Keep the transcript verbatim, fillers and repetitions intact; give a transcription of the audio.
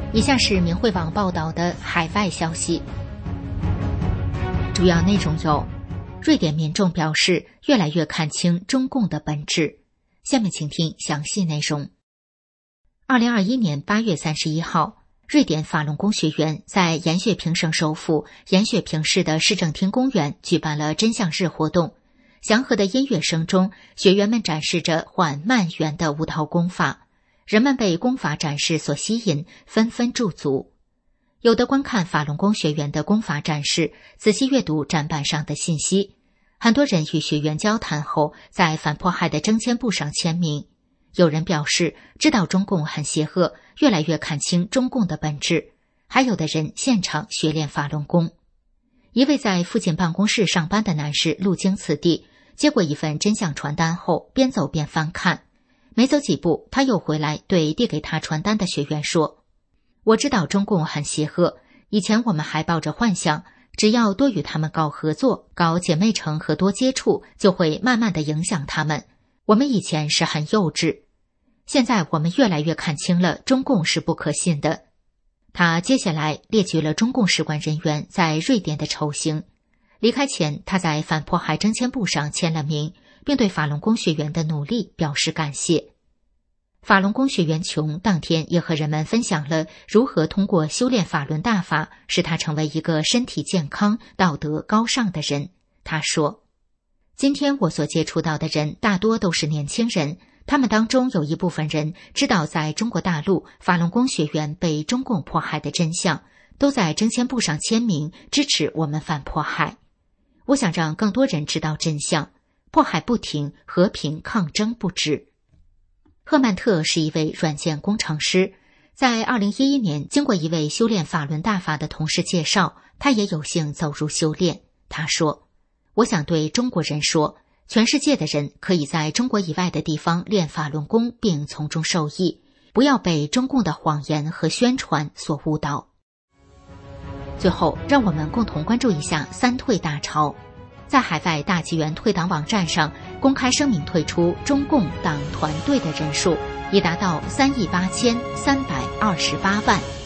以下是明慧网报道的海外消息，主要内容有：瑞典民众表示越来越看清中共的本质。下面请听详细内容。二零二一年八月三十一号，瑞典法轮功学员在延雪平省首府延雪平市的市政厅公园举办了真相日活动。祥和的音乐声中，学员们展示着缓慢圆的舞蹈功法，人们被功法展示所吸引，纷纷驻足。有的观看法轮功学员的功法展示，仔细阅读展板上的信息。很多人与学员交谈后，在反迫害的征签簿上签名。有人表示知道中共很邪恶，越来越看清中共的本质。还有的人现场学练法轮功。一位在附近办公室上班的男士路经此地，接过一份真相传单后，边走边翻看。没走几步，他又回来对递给他传单的学员说：我知道中共很邪恶，以前我们还抱着幻想，只要多与他们搞合作、搞姐妹城和多接触，就会慢慢的影响他们。我们以前是很幼稚，现在我们越来越看清了中共是不可信的。他接下来列举了中共使馆人员在瑞典的丑行。离开前，他在反迫害征签簿上签了名，并对法轮功学员的努力表示感谢。法轮功学员琼当天也和人们分享了如何通过修炼法轮大法，使他成为一个身体健康、道德高尚的人。他说：今天我所接触到的人大多都是年轻人，他们当中有一部分人知道在中国大陆法轮功学员被中共迫害的真相，都在征签簿上签名支持我们反迫害。我想让更多人知道真相，迫害不停，和平抗争不止。赫曼特是一位软件工程师，在二零一一年经过一位修炼法轮大法的同事介绍，他也有幸走入修炼。他说：我想对中国人说，全世界的人可以在中国以外的地方练法轮功并从中受益，不要被中共的谎言和宣传所误导。最后，让我们共同关注一下三退大潮。在海外大纪元退党网站上公开声明退出中共党团队的人数已达到三亿八千三百二十八万。